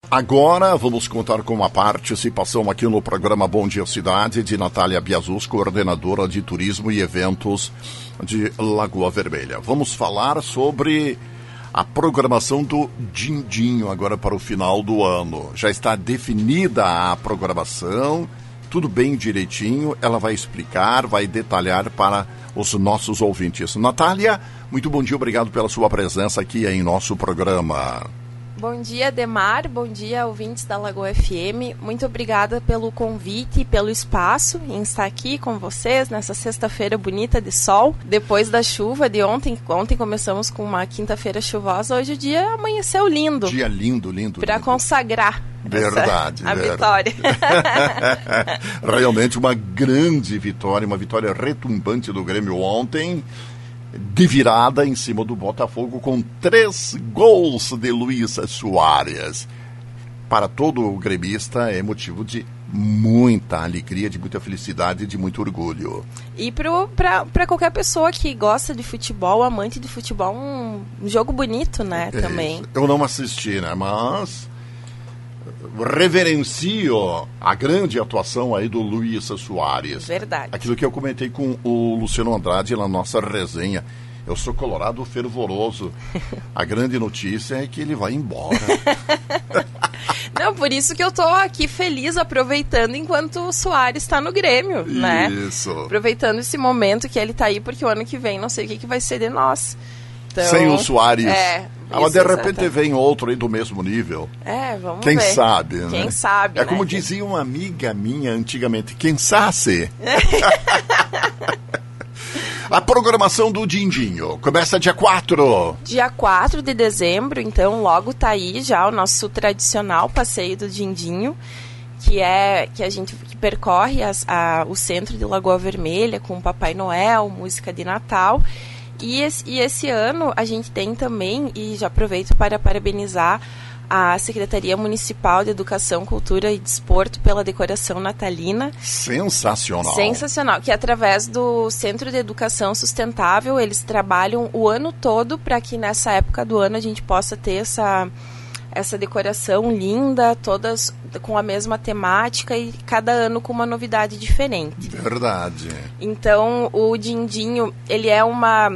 Agora vamos contar com a participação aqui no programa Bom Dia Cidade de Natália Biazus, coordenadora de turismo e eventos de Lagoa Vermelha. Vamos falar sobre a programação do Dindinho agora para o final do ano. Já está definida a programação, tudo bem direitinho, ela vai explicar, vai detalhar para os nossos ouvintes. Natália, muito bom dia, obrigado pela sua presença aqui em nosso programa. Bom dia, Demar. Bom dia, ouvintes da Lagoa FM. Muito obrigada pelo convite e pelo espaço em estar aqui com vocês nessa sexta-feira bonita de sol. Depois da chuva de ontem. Ontem começamos com uma quinta-feira chuvosa. Hoje o dia amanheceu lindo. Dia lindo, lindo. Para consagrar verdade. Vitória. Realmente uma grande vitória, uma vitória retumbante do Grêmio ontem. De virada em cima do Botafogo com 3 gols de Luís Soares. Para todo o gremista é motivo de muita alegria, de muita felicidade, de muito orgulho. E para qualquer pessoa que gosta de futebol, amante de futebol, um jogo bonito, né, também. Eu não assisti, né, mas reverencio a grande atuação aí do Luís Soares. Verdade. Aquilo que eu comentei com o Luciano Andrade na nossa resenha. Eu sou colorado fervoroso. A grande notícia é que ele vai embora. Não, por isso que eu tô aqui feliz, aproveitando enquanto o Soares está no Grêmio, né? Isso. Aproveitando esse momento que ele tá aí, porque o ano que vem não sei o que vai ser de nós. Então, sem o Soares. Mas de repente exatamente. Vem outro aí do mesmo nível. Vamos quem ver. Sabe, né? Quem sabe, como dizia uma amiga minha antigamente, quem sabe? A programação do Dindinho começa dia 4. Dia 4 de dezembro, então logo tá aí já o nosso tradicional passeio do Dindinho, que a gente percorre o centro de Lagoa Vermelha com o Papai Noel, música de Natal. E esse ano a gente tem também, e já aproveito para parabenizar a Secretaria Municipal de Educação, Cultura e Desporto pela decoração natalina. Sensacional. Sensacional, que através do Centro de Educação Sustentável, eles trabalham o ano todo para que nessa época do ano a gente possa ter essa decoração linda, todas com a mesma temática e cada ano com uma novidade diferente. Verdade. Então, o Dindinho, ele é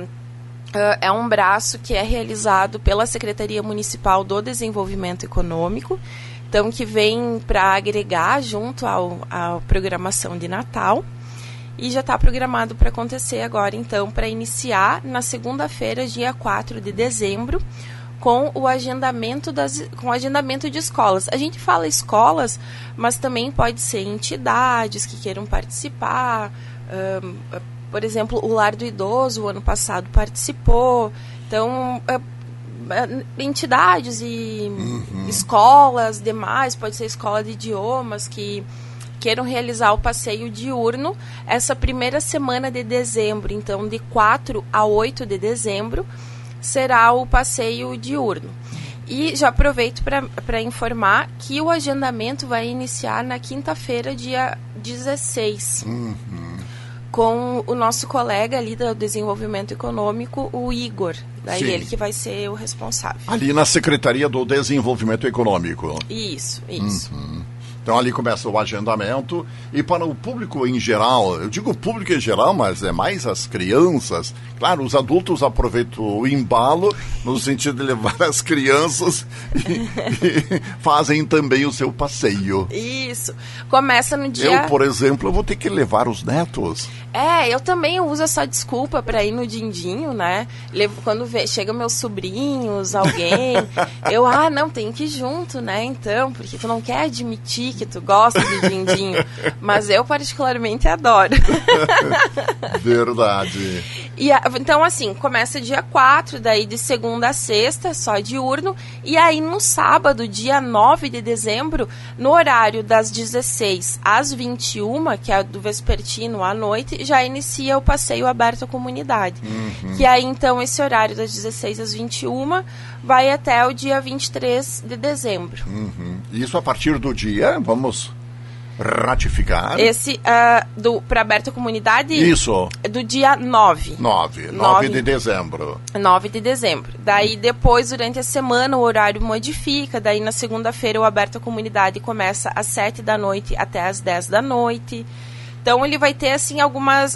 um braço que é realizado pela Secretaria Municipal do Desenvolvimento Econômico, então que vem para agregar junto à programação de Natal, e já está programado para acontecer agora, então, para iniciar na segunda-feira, dia 4 de dezembro, com o agendamento de escolas. A gente fala escolas, mas também pode ser entidades que queiram participar. Por exemplo, o Lar do Idoso, o ano passado, participou. Então, entidades e escolas demais, pode ser escola de idiomas, que queiram realizar o passeio diurno essa primeira semana de dezembro. Então, de 4 a 8 de dezembro, será o passeio diurno. E já aproveito para informar que o agendamento vai iniciar na quinta-feira, dia 16. Com o nosso colega ali do desenvolvimento econômico, o Igor. Daí ele que vai ser o responsável. Ali na Secretaria do Desenvolvimento Econômico. Isso. Então ali começa o agendamento, e para o público em geral, eu digo público em geral, mas é mais as crianças. Claro, os adultos aproveitam o embalo no sentido de levar as crianças e fazem também o seu passeio. Isso. Começa no dia... Eu, por exemplo, eu vou ter que levar os netos. Eu também uso essa desculpa para ir no Dindinho, né? Quando chegam meus sobrinhos, alguém, não, tem que ir junto, né? Então, porque tu não quer admitir que tu gosta de Dindinho, mas eu particularmente adoro. Verdade. Então, assim, começa dia 4, daí de segunda a sexta, só diurno, e aí no sábado, dia 9 de dezembro, no horário das 16 às 21, que é do vespertino à noite, já inicia o passeio aberto à comunidade. Que aí, então, esse horário das 16 às 21 vai até o dia 23 de dezembro. Isso a partir do dia, vamos ratificar. Esse, para aberto à comunidade? Isso. Do dia 9. 9 de dezembro. 9 de dezembro. Daí depois, durante a semana, o horário modifica. Daí na segunda-feira o aberto à comunidade começa às 7 da noite até às 10 da noite. Então ele vai ter assim algumas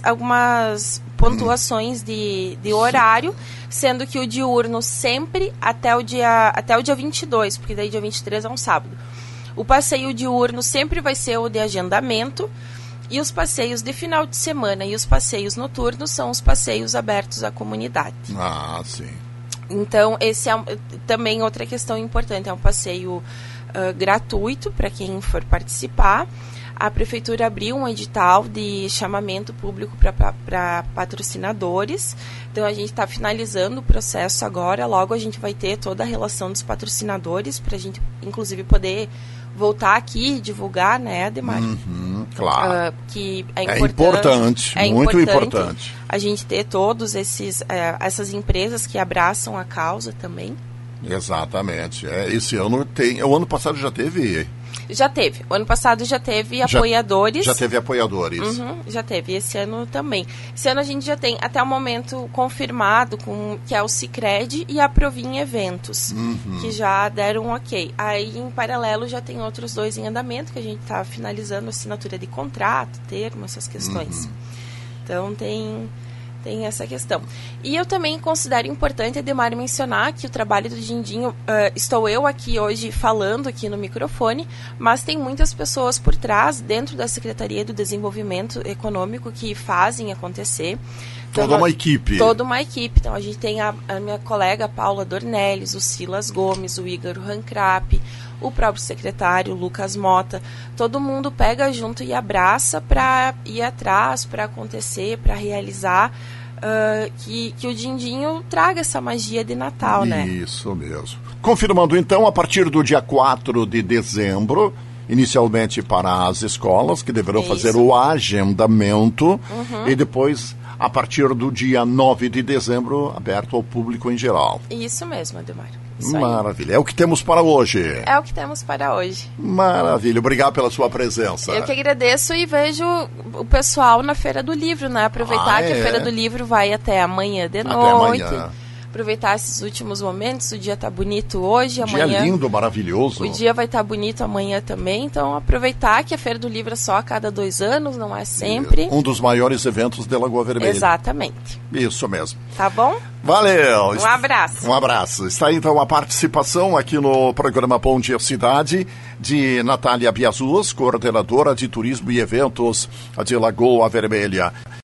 pontuações de horário, sendo que o diurno sempre até o dia 22, porque daí dia 23 é um sábado. O passeio diurno sempre vai ser o de agendamento, e os passeios de final de semana e os passeios noturnos são os passeios abertos à comunidade. Ah, sim. Então, esse é também outra questão importante, é um passeio gratuito para quem for participar. A Prefeitura abriu um edital de chamamento público para patrocinadores. Então, a gente está finalizando o processo agora. Logo, a gente vai ter toda a relação dos patrocinadores para a gente, inclusive, poder voltar aqui e divulgar, né, Ademar? Claro. Que é importante, muito importante. A gente ter todos essas empresas que abraçam a causa também. Exatamente. Esse ano o ano passado já teve... Já teve. O ano passado já teve apoiadores. Já teve apoiadores. Já teve. Esse ano também. Esse ano a gente já tem, até o momento, confirmado, que é o Sicredi e a Provin Eventos, que já deram um ok. Aí, em paralelo, já tem outros 2 em andamento, que a gente está finalizando assinatura de contrato, termo, essas questões. Então, tem essa questão. E eu também considero importante, Ademar, mencionar que o trabalho do Dindinho, estou eu aqui hoje falando aqui no microfone, mas tem muitas pessoas por trás, dentro da Secretaria do Desenvolvimento Econômico, que fazem acontecer. Então, toda uma equipe. Toda uma equipe. Então, a gente tem a minha colega Paula Dornelles, o Silas Gomes, o Igor Rancrap, o próprio secretário, Lucas Mota. Todo mundo pega junto e abraça para ir atrás, para acontecer, para realizar, que o Dindinho traga essa magia de Natal, né? Isso mesmo. Confirmando, então, a partir do dia 4 de dezembro, inicialmente para as escolas, que deverão fazer o agendamento, e depois, a partir do dia 9 de dezembro, aberto ao público em geral. Isso mesmo, Ademar. Maravilha. É o que temos para hoje. É o que temos para hoje. Maravilha. Obrigado pela sua presença. Eu que agradeço e vejo o pessoal na Feira do Livro, né? Aproveitar que a Feira do Livro vai até amanhã de noite. Amanhã. Aproveitar esses últimos momentos. O dia tá bonito hoje, amanhã. Dia lindo, maravilhoso. O dia vai estar bonito amanhã também. Então, aproveitar que a Feira do Livro é só a cada 2 anos, não é sempre. Um dos maiores eventos de Lagoa Vermelha. Exatamente. Isso mesmo. Tá bom? Valeu. Um abraço. Um abraço. Está aí, então, a participação aqui no programa Bom Dia Cidade de Natália Biazuz, coordenadora de Turismo e Eventos de Lagoa Vermelha.